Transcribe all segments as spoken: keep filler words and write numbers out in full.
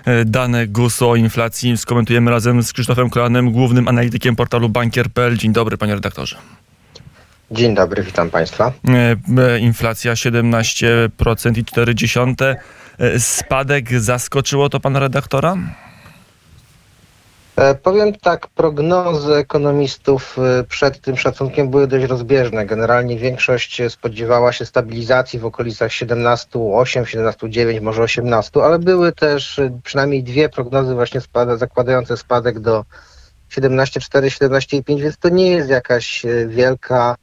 dane G U S o inflacji skomentujemy razem z Krzysztofem Kolanem, głównym analitykiem portalu bankier kropka p l. Dzień dobry, panie redaktorze. Dzień dobry, witam państwa. Inflacja siedemnaście przecinek cztery procent. Spadek zaskoczyło to pana redaktora? E, powiem tak, prognozy ekonomistów przed tym szacunkiem były dość rozbieżne. Generalnie większość spodziewała się stabilizacji w okolicach siedemnaście przecinek osiem, siedemnaście przecinek dziewięć, może osiemnaście, ale były też przynajmniej dwie prognozy właśnie spada, zakładające spadek do siedemnaście przecinek cztery, siedemnaście przecinek pięć, więc to nie jest jakaś wielka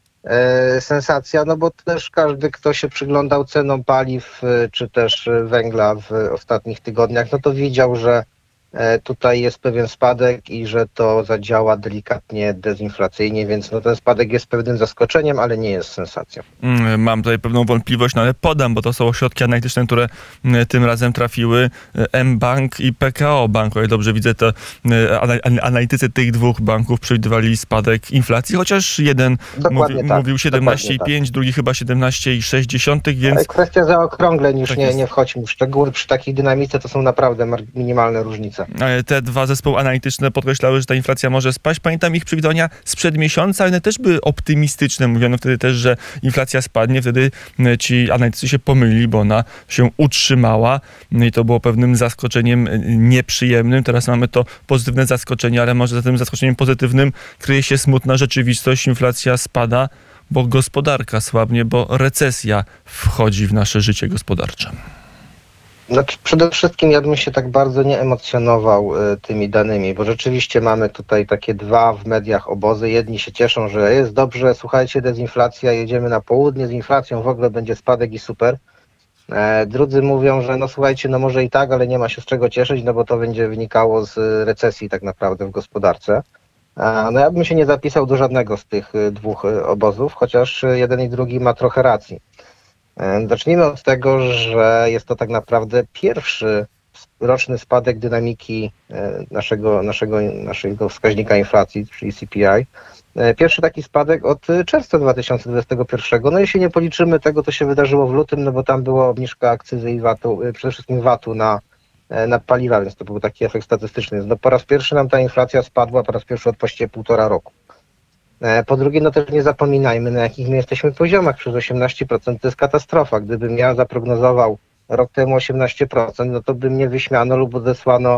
e, sensacja, no bo też każdy, kto się przyglądał cenom paliw czy też węgla w ostatnich tygodniach, no to widział, że tutaj jest pewien spadek i że to zadziała delikatnie dezinflacyjnie, więc no ten spadek jest pewnym zaskoczeniem, ale nie jest sensacją. Mam tutaj pewną wątpliwość, no ale podam, bo to są ośrodki analityczne, które tym razem trafiły. mBank i P K O Bank, o ile dobrze widzę, to analitycy tych dwóch banków przewidywali spadek inflacji, chociaż jeden mówi, tak, mówił siedemnaście przecinek pięć, tak. Drugi chyba siedemnaście przecinek sześć, więc... Ale kwestia zaokrągleń, już tak nie, nie wchodźmy w szczegóły. Przy takiej dynamice to są naprawdę minimalne różnice. Te dwa zespoły analityczne podkreślały, że ta inflacja może spaść. Pamiętam ich przewidywania sprzed miesiąca, one też były optymistyczne. Mówiono wtedy też, że inflacja spadnie. Wtedy ci analitycy się pomylili, bo ona się utrzymała i to było pewnym zaskoczeniem nieprzyjemnym. Teraz mamy to pozytywne zaskoczenie, ale może za tym zaskoczeniem pozytywnym kryje się smutna rzeczywistość. Inflacja spada, bo gospodarka słabnie, bo recesja wchodzi w nasze życie gospodarcze. Znaczy, przede wszystkim ja bym się tak bardzo nie emocjonował y, tymi danymi, bo rzeczywiście mamy tutaj takie dwa w mediach obozy. Jedni się cieszą, że jest dobrze, słuchajcie, dezinflacja, jedziemy na południe z inflacją, w ogóle będzie spadek i super. E, drudzy mówią, że no słuchajcie, no może i tak, ale nie ma się z czego cieszyć, no bo to będzie wynikało z recesji tak naprawdę w gospodarce. E, no ja bym się nie zapisał do żadnego z tych y, dwóch y, obozów, chociaż jeden i drugi ma trochę racji. Zacznijmy od tego, że jest to tak naprawdę pierwszy roczny spadek dynamiki naszego, naszego, naszego wskaźnika inflacji, czyli C P I. Pierwszy taki spadek od czerwca dwa tysiące dwudziestego pierwszego. No jeśli nie policzymy tego, co się wydarzyło w lutym, no bo tam była obniżka akcyzy i vatu, przede wszystkim vatu na, na paliwa, więc to był taki efekt statystyczny. Więc no po raz pierwszy nam ta inflacja spadła, po raz pierwszy od właściwie półtora roku. Po drugie, no też nie zapominajmy, na jakich my jesteśmy poziomach. Przez osiemnaście procent to jest katastrofa. Gdybym ja zaprognozował rok temu osiemnaście procent, no to by mnie wyśmiano lub odesłano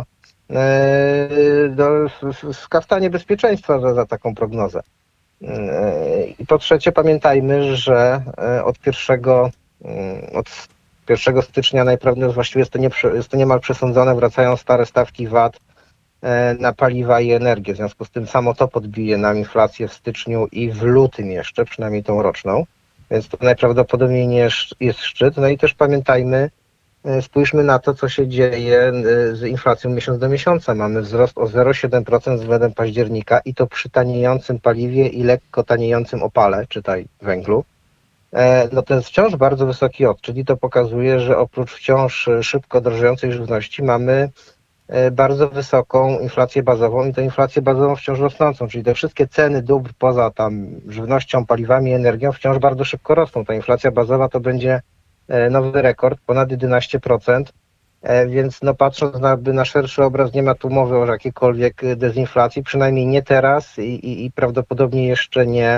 e, do, w kaftanie bezpieczeństwa za, za taką prognozę. E, I po trzecie, pamiętajmy, że od pierwszego, od pierwszego stycznia najprawdopodobniej właściwie jest to, nie, jest to niemal przesądzone, wracają stare stawki V A T na paliwa i energię. W związku z tym samo to podbije nam inflację w styczniu i w lutym jeszcze, przynajmniej tą roczną. Więc to najprawdopodobniej nie jest szczyt. No i też pamiętajmy, spójrzmy na to, co się dzieje z inflacją miesiąc do miesiąca. Mamy wzrost o zero przecinek siedem procent względem października i to przy taniejącym paliwie i lekko taniejącym opale, czytaj węglu. No to jest wciąż bardzo wysoki od, czyli to pokazuje, że oprócz wciąż szybko drożejącej żywności mamy bardzo wysoką inflację bazową i to inflację bazową wciąż rosnącą, czyli te wszystkie ceny dóbr poza tam żywnością, paliwami, energią wciąż bardzo szybko rosną. Ta inflacja bazowa to będzie nowy rekord, ponad jedenaście procent, więc no patrząc na, na szerszy obraz nie ma tu mowy o jakiejkolwiek dezinflacji, przynajmniej nie teraz i, i, i prawdopodobnie jeszcze nie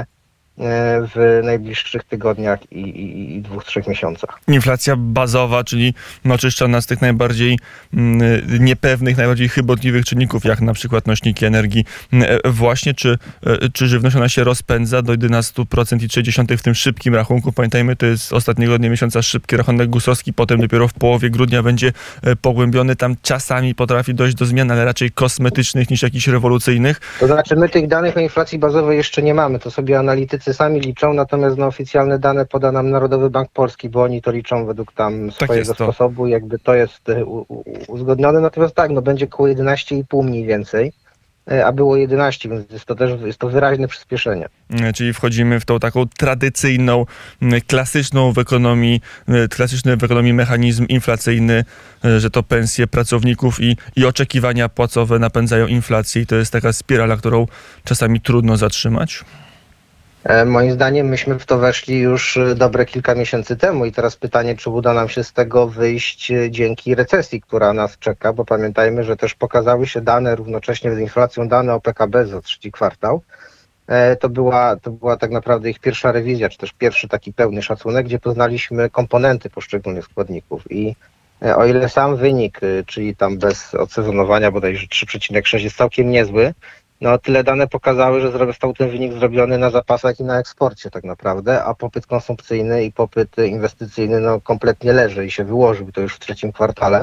w najbliższych tygodniach i, i, i dwóch, trzech miesiącach. Inflacja bazowa, czyli oczyszczona z tych najbardziej mm, niepewnych, najbardziej chybotliwych czynników, jak na przykład nośniki energii. Właśnie, czy, czy żywność ona się rozpędza do jedenaście procent i trzydzieści w tym szybkim rachunku? Pamiętajmy, to jest ostatniego dnia miesiąca szybki rachunek gusowski, potem dopiero w połowie grudnia będzie pogłębiony. Tam czasami potrafi dojść do zmian, ale raczej kosmetycznych niż jakichś rewolucyjnych. To znaczy, my tych danych o inflacji bazowej jeszcze nie mamy, to sobie analitycy sami liczą, natomiast no, oficjalne dane poda nam Narodowy Bank Polski, bo oni to liczą według tam swojego tak sposobu, jakby to jest u, u, uzgodnione. Natomiast tak, no będzie koło jedenaście i pół mniej więcej, a było jedenaście, więc jest to też jest to wyraźne przyspieszenie. Czyli wchodzimy w tą taką tradycyjną, klasyczną w ekonomii, klasyczny w ekonomii mechanizm inflacyjny, że to pensje pracowników i, i oczekiwania płacowe napędzają inflację i to jest taka spirala, którą czasami trudno zatrzymać. E, Moim zdaniem myśmy w to weszli już e, dobre kilka miesięcy temu i teraz pytanie, czy uda nam się z tego wyjść e, dzięki recesji, która nas czeka, bo pamiętajmy, że też pokazały się dane równocześnie z inflacją, dane o P K B za trzeci kwartał. E, To była, to była tak naprawdę ich pierwsza rewizja, czy też pierwszy taki pełny szacunek, gdzie poznaliśmy komponenty poszczególnych składników i e, o ile sam wynik, e, czyli tam bez odsezonowania bodajże trzy przecinek sześć jest całkiem niezły, no tyle dane pokazały, że został ten wynik zrobiony na zapasach i na eksporcie tak naprawdę, a popyt konsumpcyjny i popyt inwestycyjny no kompletnie leży i się wyłożył to już w trzecim kwartale.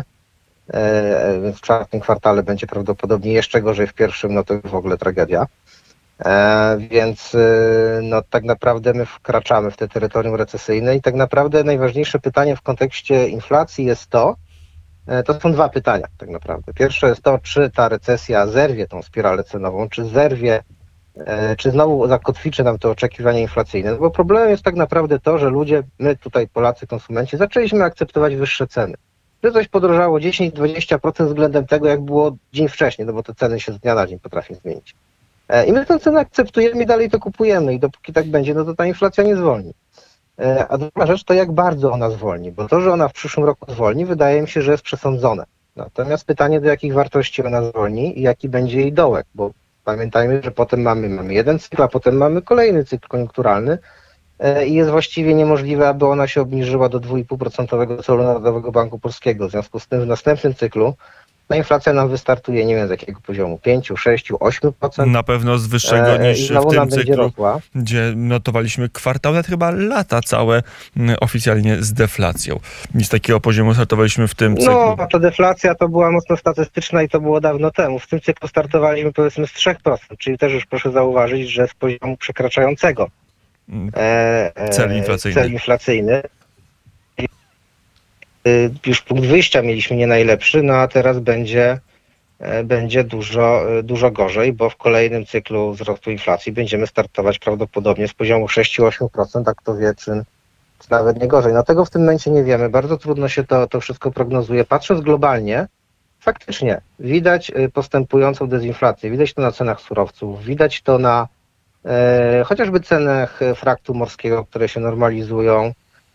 E, Więc w czwartym kwartale będzie prawdopodobnie jeszcze gorzej, w pierwszym no to w ogóle tragedia. E, Więc e, no tak naprawdę my wkraczamy w te terytorium recesyjne i tak naprawdę najważniejsze pytanie w kontekście inflacji jest to, E, To są dwa pytania tak naprawdę. Pierwsze jest to, czy ta recesja zerwie tą spiralę cenową, czy zerwie, e, czy znowu zakotwiczy nam to oczekiwanie inflacyjne. No bo problemem jest tak naprawdę to, że ludzie, my tutaj Polacy, konsumenci, zaczęliśmy akceptować wyższe ceny. Że coś podrożało dziesięć do dwudziestu procent względem tego, jak było dzień wcześniej, no bo te ceny się z dnia na dzień potrafią zmienić. E, I my tę cenę akceptujemy i dalej to kupujemy i dopóki tak będzie, no to ta inflacja nie zwolni. A druga rzecz to jak bardzo ona zwolni, bo to, że ona w przyszłym roku zwolni, wydaje mi się, że jest przesądzone. Natomiast pytanie, do jakich wartości ona zwolni i jaki będzie jej dołek, bo pamiętajmy, że potem mamy, mamy jeden cykl, a potem mamy kolejny cykl koniunkturalny i jest właściwie niemożliwe, aby ona się obniżyła do dwa i pół procent celu Narodowego Banku Polskiego. W związku z tym w następnym cyklu ta inflacja nam wystartuje, nie wiem z jakiego poziomu, pięć, sześć, osiem procent. Na pewno z wyższego E, niż i znowu w nam tym będzie cyklu, rosła. gdzie notowaliśmy kwartały, nawet chyba lata całe mm, oficjalnie z deflacją. I z takiego poziomu startowaliśmy w tym cyklu. No, ta deflacja to była mocno statystyczna i to było dawno temu. W tym cyklu startowaliśmy powiedzmy z trzech procent, czyli też już proszę zauważyć, że z poziomu przekraczającego e, e, Cel inflacyjny. cel inflacyjny. E, Już punkt wyjścia mieliśmy nie najlepszy, no a teraz będzie, e, będzie dużo, e, dużo gorzej, bo w kolejnym cyklu wzrostu inflacji będziemy startować prawdopodobnie z poziomu sześć do ośmiu procent, a kto wie, czy, czy nawet nie gorzej. No tego w tym momencie nie wiemy. Bardzo trudno się to, to wszystko prognozuje. Patrząc globalnie, faktycznie widać y, postępującą dezinflację. Widać to na cenach surowców, widać to na e, chociażby cenach fraktu morskiego, które się normalizują,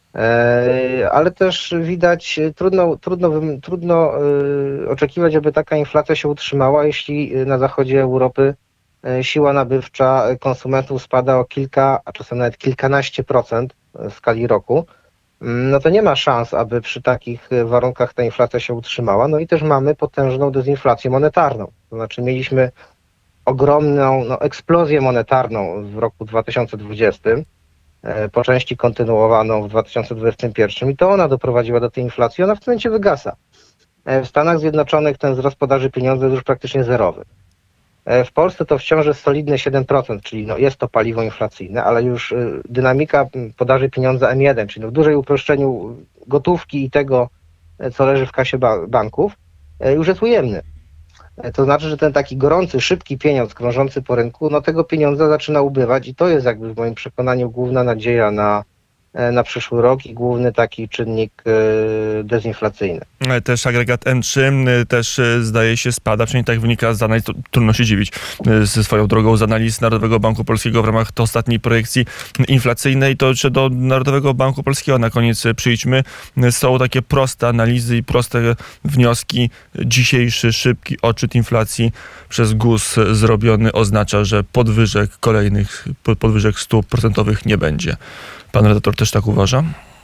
e, ale też widać, y, trudno, trudno, wym- trudno y, oczekiwać, aby taka inflacja się utrzymała, jeśli y, na zachodzie Europy y, siła nabywcza konsumentów spada o kilka, a czasem nawet kilkanaście procent w skali roku. No to nie ma szans, aby przy takich warunkach ta inflacja się utrzymała. No i też mamy potężną dezinflację monetarną. To znaczy mieliśmy ogromną no, eksplozję monetarną w roku dwa tysiące dwudziestym, e, po części kontynuowaną w dwa tysiące dwudziestym pierwszym i to ona doprowadziła do tej inflacji. Ona w tym momencie wygasa. E, W Stanach Zjednoczonych ten wzrost podaży pieniądza jest już praktycznie zerowy. E, W Polsce to wciąż jest solidne siedem procent, czyli no jest to paliwo inflacyjne, ale już y, dynamika m, podaży pieniądza M jeden, czyli no w dużej uproszczeniu gotówki i tego, e, co leży w kasie ba- banków, e, już jest ujemny. E, To znaczy, że ten taki gorący, szybki pieniądz krążący po rynku, no tego pieniądza zaczyna ubywać i to jest jakby w moim przekonaniu główna nadzieja na, e, na przyszły rok i główny taki czynnik e, dezinflacyjny. Też agregat M trzy y, też y, zdaje się spada, przynajmniej tak wynika z analiz, to trudno się dziwić, y, ze swoją drogą z analiz Narodowego Banku Polskiego w ramach to ostatniej projekcji inflacyjnej. To jeszcze do Narodowego Banku Polskiego na koniec y, przyjdźmy. Y, Są takie proste analizy i proste wnioski. Dzisiejszy szybki odczyt inflacji przez G U S zrobiony oznacza, że podwyżek kolejnych, po- podwyżek stóp procentowych nie będzie. Pan redaktor też tak uważa?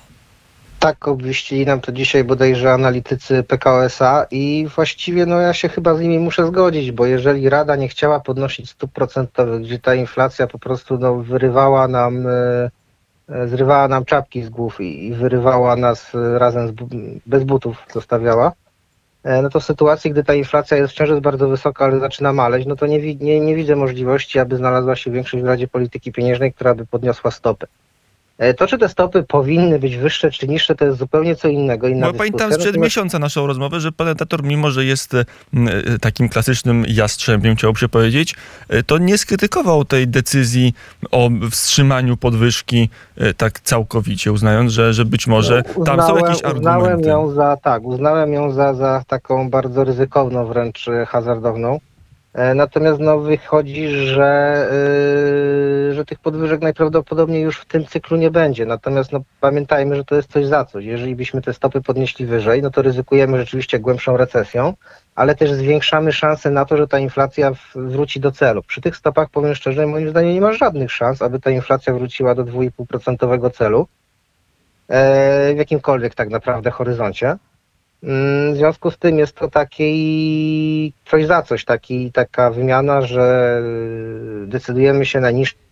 Tak obwieścili nam to dzisiaj bodajże analitycy P K O S A i właściwie no ja się chyba z nimi muszę zgodzić, bo jeżeli Rada nie chciała podnosić stóp procentowych, gdzie ta inflacja po prostu no, wyrywała nam, e, e, zrywała nam czapki z głów i, i wyrywała nas e, razem z, bu- bez butów zostawiała, e, no to w sytuacji, gdy ta inflacja jest wciąż jest bardzo wysoka, ale zaczyna maleć, no to nie, wi- nie, nie widzę możliwości, aby znalazła się większość w Radzie Polityki Pieniężnej, która by podniosła stopy. E, To, czy te stopy powinny być wyższe czy niższe, to jest zupełnie co innego. Inna Bo pamiętam dyskusja. sprzed Natomiast- miesiąca naszą rozmowę, że pan redaktor, mimo że jest e, m, e, takim klasycznym jastrzębiem, chciałbym się powiedzieć, e, to nie skrytykował tej decyzji o wstrzymaniu podwyżki e, tak całkowicie, uznając, że, że być może tam są jakieś uznałem argumenty. ją za, tak, uznałem ją za, za taką bardzo ryzykowną, wręcz e, hazardowną. Natomiast no, wychodzi, że, yy, że tych podwyżek najprawdopodobniej już w tym cyklu nie będzie. Natomiast no, pamiętajmy, że to jest coś za coś. Jeżeli byśmy te stopy podnieśli wyżej, no to ryzykujemy rzeczywiście głębszą recesją, ale też zwiększamy szanse na to, że ta inflacja w, wróci do celu. Przy tych stopach, powiem szczerze, moim zdaniem nie ma żadnych szans, aby ta inflacja wróciła do dwa i pół procent celu yy, w jakimkolwiek tak naprawdę horyzoncie. W związku z tym jest to taki coś za coś, taki, taka wymiana, że decydujemy się na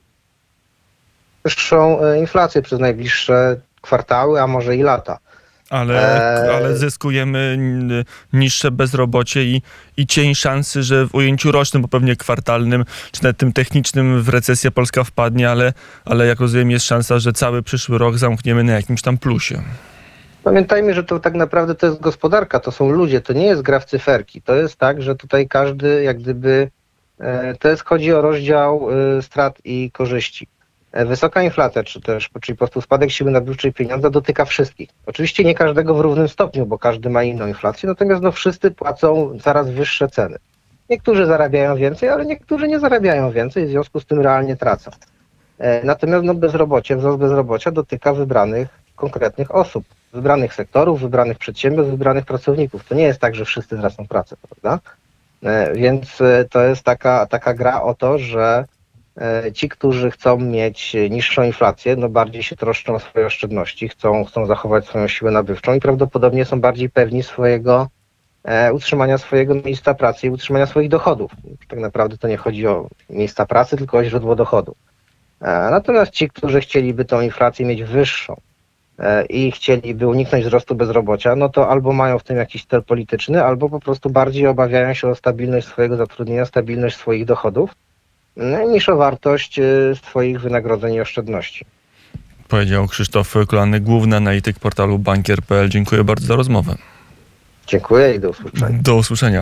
niższą inflację przez najbliższe kwartały, a może i lata. Ale, ale zyskujemy niższe bezrobocie i, i cień szansy, że w ujęciu rocznym, bo pewnie kwartalnym, czy nawet tym technicznym w recesję Polska wpadnie, ale, ale jak rozumiem jest szansa, że cały przyszły rok zamkniemy na jakimś tam plusie. Pamiętajmy, że to tak naprawdę to jest gospodarka, to są ludzie, to nie jest gra w cyferki. To jest tak, że tutaj każdy jak gdyby, to jest, chodzi o rozdział strat i korzyści. Wysoka inflacja, czy też, czyli po prostu spadek siły nabywczej pieniądza dotyka wszystkich. Oczywiście nie każdego w równym stopniu, bo każdy ma inną inflację, natomiast no wszyscy płacą coraz wyższe ceny. Niektórzy zarabiają więcej, ale niektórzy nie zarabiają więcej, w związku z tym realnie tracą. Natomiast no bezrobocie, wzrost bezrobocia dotyka wybranych konkretnych osób, wybranych sektorów, wybranych przedsiębiorstw, wybranych pracowników. To nie jest tak, że wszyscy tracą pracę, prawda? Więc to jest taka, taka gra o to, że ci, którzy chcą mieć niższą inflację, no bardziej się troszczą o swoje oszczędności, chcą, chcą zachować swoją siłę nabywczą i prawdopodobnie są bardziej pewni swojego e, utrzymania swojego miejsca pracy i utrzymania swoich dochodów. Tak naprawdę to nie chodzi o miejsca pracy, tylko o źródło dochodu. E, natomiast ci, którzy chcieliby tą inflację mieć wyższą e, i chcieliby uniknąć wzrostu bezrobocia, no to albo mają w tym jakiś cel polityczny, albo po prostu bardziej obawiają się o stabilność swojego zatrudnienia, stabilność swoich dochodów, niż o wartość swoich wynagrodzeń i oszczędności. Powiedział Krzysztof Kolany, główny analityk portalu bankier kropka pe el. Dziękuję bardzo za rozmowę. Dziękuję i do usłyszenia. Do usłyszenia.